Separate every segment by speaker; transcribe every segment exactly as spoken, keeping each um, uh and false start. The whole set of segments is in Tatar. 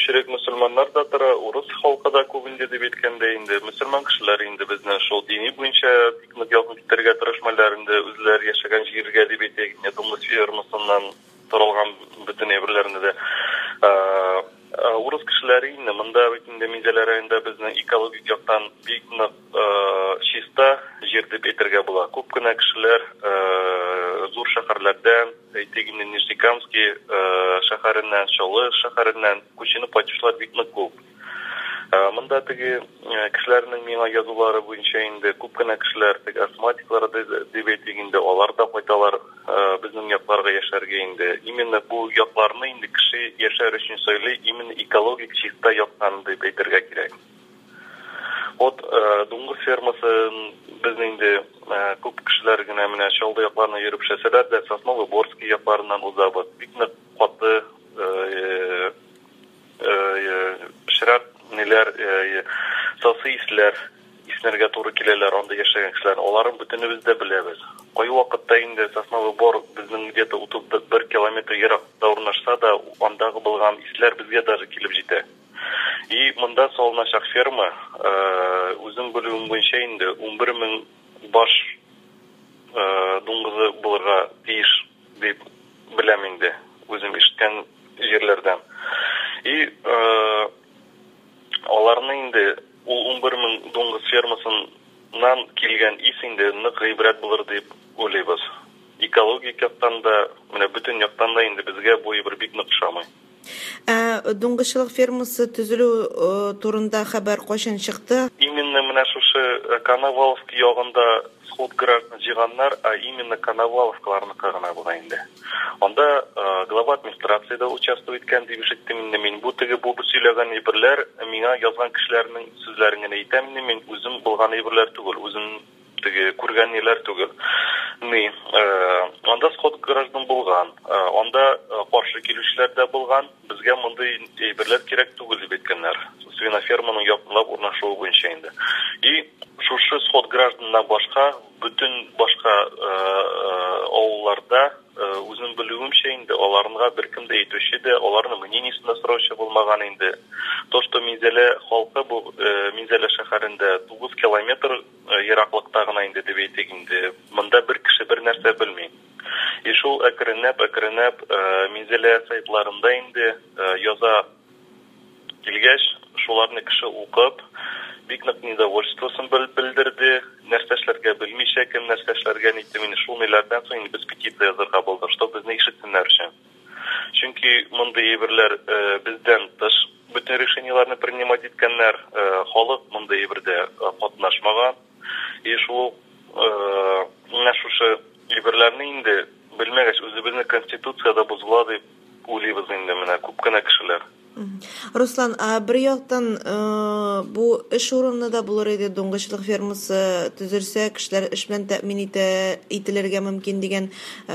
Speaker 1: кечерек мөселманнар да тора, урыс халкы да күп инде дип әйткәндә инде, мөселман кешеләр инде безнең шул дини буенча бик нык якын китәргә тырышмалар инде, үзләре яшәгән җиргә дип әйтик, Думлы фермасыннан торылган бөтен әйберләрне дә урыс кешеләре инде монда бит инде Минзәлә районында безнең экологик яктан бик нык чиста җир дип әйтергә була. Күп кенә кешеләр зур шәһәрләрдән, әйтик инде Нижнекамский шәһәреннән, Чаллы шәһәреннән күченеп кайтучылар бик нык күп. Монда теге кешеләрнең миңа язулары буенча инде күп кенә кешеләр теге астматиклар дип әйтик инде, алар да кайталар безнең якларга яшәргә инде. Именно бу якларны инде кеше яшәр өчен сөйли, именно экологик чиста яктан дип әйтергә кирәк. Вот Дуңгыз фермасын безнең инде күп кешеләр генә менә Чаллы якларына йөреп эшләсәләр дә, Сосновый Борский якларыннан узабыз. Бик нык каты шират неләр, сасы исләр, иснәргә туры киләләр анда яшәгән кешеләр. Аларын бөтенебез дә беләбез. Кай вакытта инде Сосновый Бор безнең где-то утыз бер километр еракта урнашса да, андагы булган исләр безгә даже килеп җитә. И монда салыначак ферма, үзем белүем буенча инде ун бер мең баш дуңгызы булырга тиеш дип беләм инде, үзем ишеткән җирләрдән. И аларны инде ул ун бер мең дуңгыз фермасыннан килгән ис инде нык гыйбрәт булыр дип уйлыйбыз. Экологик яктан да, менә бөтен яктан да инде безгә бу әйбер бик нык ошамый.
Speaker 2: Дуңгызчылык фермасы төзелү турында хәбәр кайчан чыкты?
Speaker 1: Именно менә шушы Коноваловский ягында сход граждан җыйганнар, а именно Коноваловкаларныкы гына була инде. Анда глава администрацияда участвовать иткән дип ишеттем инде мин. Бу теге бу сөйләгән әйберләр миңа язган кешеләрнең сүзләрен генә әйтәм инде мин, үзем булган әйберләр түгел, үзем теге күргән ниләр түгел. Ни, анда сход граждан булган, анда каршы килүчеләр дә булган, безгә мондый әйберләр кирәк түгел дип әйткәннәр. Свиноферманың якынлап урнашуы буенча инде. И шушы сход гражданнан башка бөтен башка авылларда үзем белүемчә инде аларга беркем дә әйтүче дә, аларның мнениесен сораучы булмаган инде. То, что Минзәлә халкы бу Минзәлә шәһәрендә тугыз километр ераклыкта гына инде дип әйтик инде. Монда бер кеше бер нәрсә белми. И шул әкренләп-әкренләп Минзәлә сайтларында инде яза килгәч, шуларны кеше укып, бик нык недовольствосын белдерде, нәрсә эшләргә белмичә, кем нәрсә эшләргә нитте, мине шул ниләрдән соң без петиция язарга булдык, что безне ишетсеннәр өчен. Чөнки мондый әйберләр бездән тыш бөтен решениеларны принимать иткәннәр, халык мондый әйбердә катнашмаган. И шул менә шушы әйберләрне инде белмәгәч, үзебезнең конституцияда бозыла дип уйлыйбыз инде менә күп кенә кешеләр.
Speaker 2: Руслан, а бер яктан бу эш урыны да булыр иде, дуңгызчылык фермасы төзелсә, кешеләр эш белән тәэмин ителергә мөмкин дигән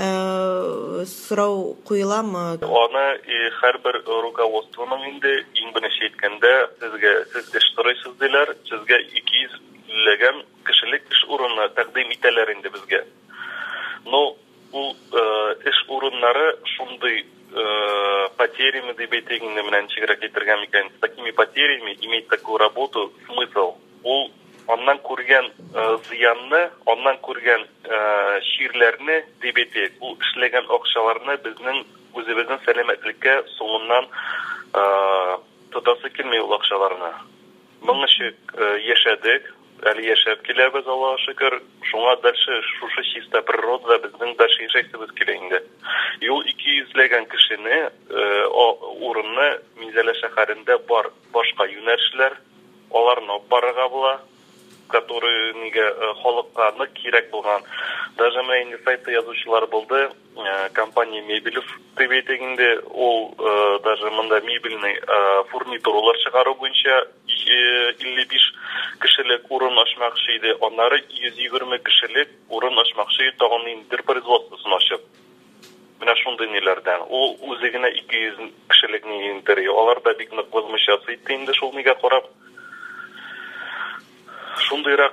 Speaker 2: сорау куеламы?
Speaker 1: Аны һәрбер руководствоның инде иң беренче әйткәндә, сезгә сез эш сорыйсыз диләр, сезгә ике йөз ләгән кешелек эш урыны тәкъдим итәләр инде безгә. Но ул эш урыннары шундый потерями дип әйтик инде менә ничегрәк әйтергә микән, с такими потерями иметь такую работу смысл. Ул аннан күргән зыянны, аннан күргән чирләрне дип әйтик, ул эшләгән акчаларны безнең үзебезнең сәламәтлеккә соңыннан тотасы килми ул акчаларны. Моңчык яшәдек, әле яшәп киләбез, Аллаһка шөкер. Шуңа дальше шушы чиста природа безнең дальше яшәсебез килә инде. Юл ике йөз ләгән кешене урынны Минзәлә шәһәрендә бар башка юнәлешләр, аларны барырга була, которые нигә халыкка нык кирәк булган. Даже менә инде сайтта язучылар булды, компания Мебелев дип әйтик инде, ул даже монда мебельный фурнитуралар чыгару буенча илле биш кешелек урын ачмакчы иде. Аннары йөз егерме кешелек урын ачмакчы, тагын инде производствосын ачып. Менә шундый ниләрдән. Ул үзе генә ике йөз кешелекне интерьер. Алар да бик нык возмущаться итте инде шул нигә карап. Шундыйрак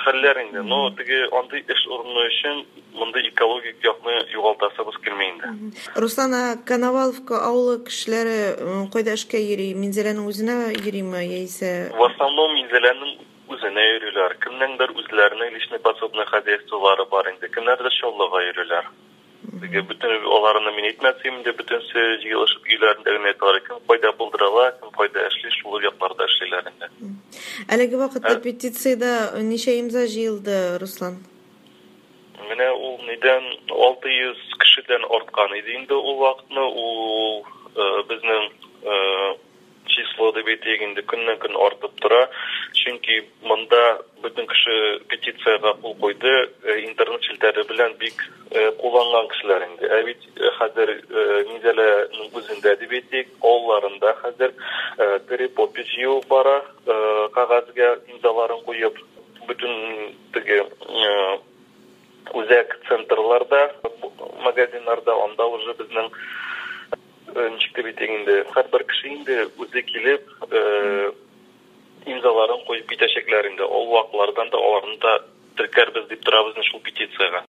Speaker 1: хәлләр инде. Но теге андый эш урыны өчен мондай экологик якны югалтасыбыз килми инде.
Speaker 2: Руслан, Коноваловка авылы кешеләре кайда эшкә йөри? Минзәләнең үзенә йөриме яисә?
Speaker 1: В основном Минзәләнең үзенә йөриләр. Кемнеңдер үзләренең личный подсобный хозяйстволары бар инде. Кемнәрдер чаллыга йөриләр. Теге бөтен аларны мин әйтмәсем дә бөтенсе җыелышып өйләрендә генә торалар. Кем кайда булдыралар, кем кайда эшли, шул якларда эшлиләр инде.
Speaker 2: Әлеге вакытта петициядә ничә имза җыелды, Руслан?
Speaker 1: Менә ул нидән алты йөз кешедән арткан иде инде ул вакытны. Ул безнең число дип әйтик инде көннән-көн артып тора. Чөнки монда бөтен кеше петициягә кул куйды, интернет челтәре белән бик кулланган кешеләр инде. Ә бит хәзер Минзәләнең үзендә дип әйтик, авылларында хәзер тере подписью бара, кагазга имзаларын куеп, бөтен теге үзәк центрларда, магазиннарда анда уже безнең ничек дип әйтик инде, һәрбер кеше инде үзе килеп имзаларын куеп китәчәкләр инде. Ул вакытлардан да аларны да теркәрбез дип торабыз шул петициягә.